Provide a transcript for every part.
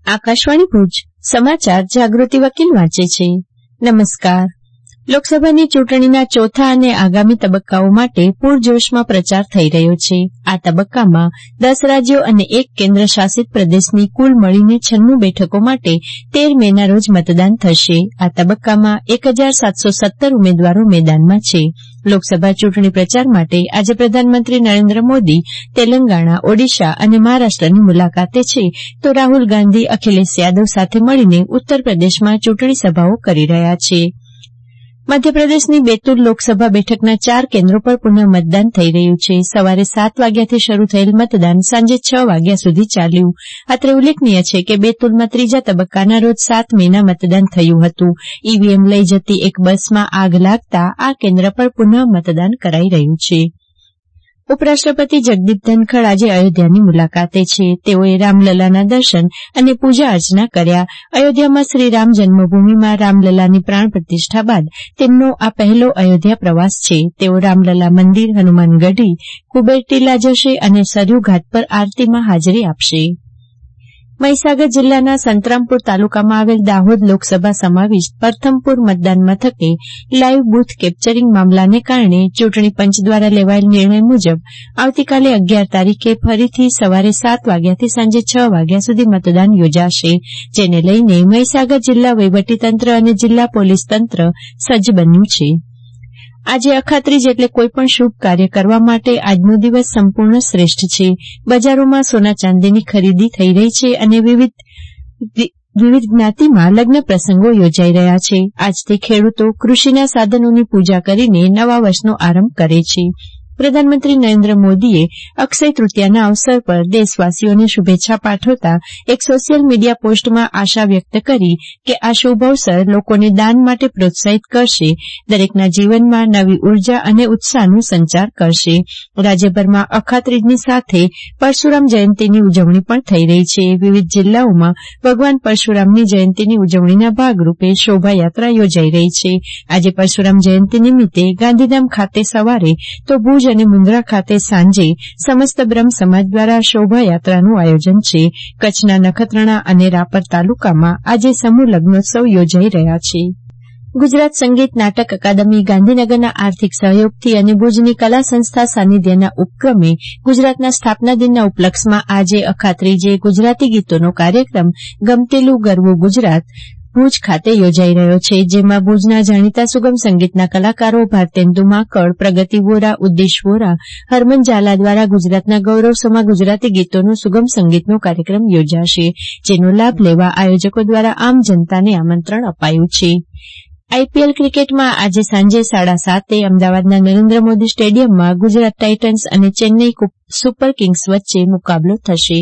આકાશવાણી ભુજ સમાચાર જાગૃતિ વકીલ વાંચે છે. નમસ્કાર. લોકસભાની ચૂંટણીના ચોથા અને આગામી તબક્કાઓ માટે પૂરજોશમાં પ્રચાર થઈ રહ્યો છે. આ તબક્કામાં 10 રાજ્યો અને 1 કેન્દ્ર શાસિત પ્રદેશની કુલ મળીને 96 બેઠકો માટે 13 મેના રોજ મતદાન થશે. આ તબક્કામાં 1717 ઉમેદવારો મેદાનમાં છે. લોકસભા ચૂંટણી પ્રચાર માટે આજે પ્રધાનમંત્રી નરેન્દ્ર મોદી તેલંગાણા, ઓડિશા અને મહારાષ્ટ્રની મુલાકાતે છે, તો રાહુલ ગાંધી અખિલેશ યાદવ સાથે મળીને ઉત્તર પ્રદેશમાં ચૂંટણી સભાઓ કરી રહ્યા છે. મધ્યપ્રદેશની બેતુલ લોકસભા બેઠકના 4 કેન્દ્રો પર પુનઃ મતદાન થઈ રહ્યું છે. સવારે 7 વાગ્યાથી શરૂ થયેલ મતદાન સાંજે 6 વાગ્યા સુધી ચાલ્યું. અત્રે ઉલ્લેખનીય છે કે બેતુલમાં ત્રીજા તબક્કાના રોજ 7 મેના મતદાન થયું હતું. ઈવીએમ લઈ જતી એક બસમાં આગ લાગતા આ કેન્દ્ર પર પુનઃ મતદાન કરાઈ રહ્યું છે. ઉપરાષ્ટ્રપતિ જગદીપ ધનખડ આજે અયોધ્યાની મુલાકાતે છે. તેઓએ રામલલાના દર્શન અને પૂજા અર્ચના કર્યા. અયોધ્યામાં શ્રી રામ જન્મભૂમિમાં રામલલાની પ્રાણ પ્રતિષ્ઠા બાદ તેમનો આ પહેલો અયોધ્યા પ્રવાસ છે. તેઓ રામલલા મંદિર, હનુમાનગઢી, કુબેર ટીલા જશે અને સરયુ ઘાટ પર આરતીમાં હાજરી આપશે. મહીસાગર જિલ્લાના સંતરામપુર તાલુકામાં આવેલ દાહોદ લોકસભા સમાવિષ્ટ પ્રથમપુર મતદાન મથકે લાઈવ બુથ કેપ્ચરિંગ મામલાને કારણે ચૂંટણી પંચ દ્વારા લેવાયેલ નિર્ણય મુજબ આવતીકાલે 11 તારીખે ફરીથી સવારે 7 વાગ્યાથી સાંજે 6 વાગ્યા સુધી મતદાન યોજાશે. જેને લઈને મહીસાગર જિલ્લા વહીવટીતંત્ર અને જિલ્લા પોલીસ તંત્ર સજ્જ બન્યું છે. આજે અખાત્રીજ એટલે કોઈપણ શુભ કાર્ય કરવા માટે આજનો દિવસ સંપૂર્ણ શ્રેષ્ઠ છે. બજારોમાં સોના ચાંદીની ખરીદી થઈ રહી છે અને વિવિધ જ્ઞાતિમાં લગ્ન પ્રસંગો યોજાઈ રહ્યા છે. આજથી ખેડૂતો કૃષિના સાધનોની પૂજા કરીને નવા વર્ષનો આરંભ કરે છે. પ્રધાનમંત્રી નરેન્દ્ર મોદીએ અક્ષય તૃતીયાના અવસર પર દેશવાસીઓને શુભેચ્છા પાઠવતા એક સોશિયલ મીડિયા પોસ્ટમાં આશા વ્યક્ત કરી કે આ શુભ અવસર લોકોને દાન માટે પ્રોત્સાહિત કરશે, દરેકના જીવનમાં નવી ઉર્જા અને ઉત્સાહનો સંચાર કરશે. રાજ્યભરમાં અખાત્રીજની સાથે પરશુરામ જયંતિની ઉજવણી પણ થઈ રહી છે. વિવિધ જિલ્લાઓમાં ભગવાન પરશુરામની જયંતિની ઉજવણીના ભાગરૂપે શોભાયાત્રા યોજાઈ રહી છે. આજે પરશુરામ જયંતિ નિમિત્તે ગાંધીધામ ખાતે સવારે તો ભુજ અને મુન્દ્રા ખાતે સાંજે સમસ્ત બ્રહ્મ સમાજ દ્વારા શોભાયાત્રાનું આયોજન છે. કચ્છના નખત્રાણા અને રાપર તાલુકામાં આજે સમૂહ લગ્નોત્સવ યોજાઈ રહ્યા છે. ગુજરાત સંગીત નાટક અકાદમી ગાંધીનગરના આર્થિક સહયોગથી અને ભુજની કલા સંસ્થા સાનિધ્યના ઉપક્રમે ગુજરાતના સ્થાપના દિનના ઉપલક્ષમાં આજે અખાત્રીજે ગુજરાતી ગીતોનો કાર્યક્રમ ગમતેલું ગરવું ગુજરાત ભુજ ખાતે યોજાઈ રહ્યો છે. જેમાં ભુજના જાણીતા સુગમ સંગીતના કલાકારો ભારતેન્દુ માંકડ, પ્રગતિ વોરા, ઉદ્દેશ વોરા, હરમન ઝાલા દ્વારા ગુજરાતના ગૌરવસમા ગુજરાતી ગીતોનો સુગમ સંગીતનો કાર્યક્રમ યોજાશે. જેનો લાભ લેવા આયોજકો દ્વારા આમ જનતાને આમંત્રણ અપાયું છે. આઈપીએલ ક્રિકેટમાં આજે સાંજે 7:30 અમદાવાદના નરેન્દ્ર મોદી સ્ટેડિયમમાં ગુજરાત ટાઇટન્સ અને ચેન્નઈ સુપર કિંગ્સ વચ્ચે મુકાબલો થશે.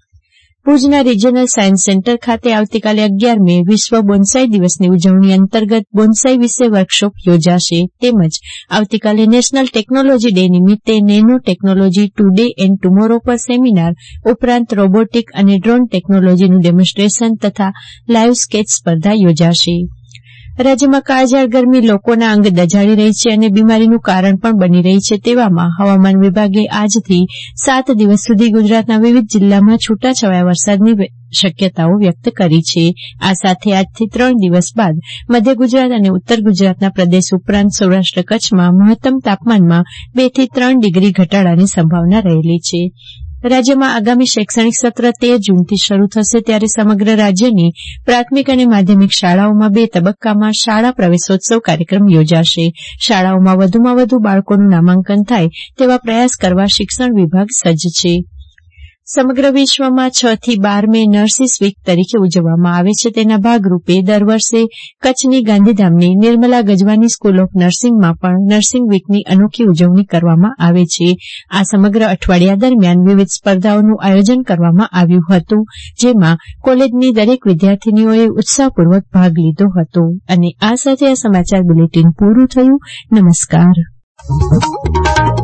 ભુજના રિજિયોનલ સાયન્સ સેન્ટર ખાતે આવતીકાલે 11 મે વિશ્વ બોન્સાઈ દિવસની ઉજવણી અંતર્ગત બોન્સાઈ વિશે વર્કશોપ યોજાશે. તેમજ આવતીકાલે નેશનલ ટેકનોલોજી ડે નિમિત્તે nano technology today and tomorrow પર સેમિનાર ઉપરાંત રોબોટિક અને ડ્રોન ટેકનોલોજીનું ડેમોન્સ્ટ્રેશન તથા લાઈવ સ્કેચ સ્પર્ધા યોજાશે. રાજ્યમાં કાળઝાળ ગરમી લોકોના અંગ દઝાડી રહી છે અને બીમારીનું કારણ પણ બની રહી છે. તેવામાં હવામાન વિભાગે આજથી 7 દિવસ સુધી ગુજરાતના વિવિધ જિલ્લામાં છૂટાછવાયા વરસાદની શક્યતાઓ વ્યક્ત કરી છે. આ સાથે આજથી 3 દિવસ બાદ મધ્ય ગુજરાત અને ઉત્તર ગુજરાતના પ્રદેશ ઉપરાંત સૌરાષ્ટ્ર કચ્છમાં મહત્તમ તાપમાનમાં 2 થી 3 ડિગ્રી ઘટાડાની સંભાવના રહેલી છે. રાજ્યમાં આગામી શૈક્ષણિક સત્ર 13 જૂનથી શરૂ થશે. ત્યારે સમગ્ર રાજ્યની પ્રાથમિક અને માધ્યમિક શાળાઓમાં 2 તબક્કામાં શાળા પ્રવેશોત્સવ કાર્યક્રમ યોજાશે. શાળાઓમાં વધુમાં વધુ બાળકોનું નામાંકન થાય તેવા પ્રયાસ કરવા શિક્ષણ વિભાગ સજ્જ છે. સમગ્ર વિશ્વમાં 6 થી 12 મે નર્સિસ વીક તરીકે ઉજવવામાં આવે છે. તેના ભાગરૂપે દર વર્ષે કચ્છની ગાંધીધામની નિર્મલા ગજવાની સ્કૂલ ઓફ નર્સિંગમાં પણ નર્સિંગ વીકની અનોખી ઉજવણી કરવામાં આવે છે. આ સમગ્ર અઠવાડિયા દરમિયાન વિવિધ સ્પર્ધાઓનું આયોજન કરવામાં આવ્યું હતું, જેમાં કોલેજની દરેક વિદ્યાર્થીનીઓએ ઉત્સાહપૂર્વક ભાગ લીધો હતો. અને આ સાથે આ સમાચાર બુલેટિન પૂરું થયું. નમસ્કાર.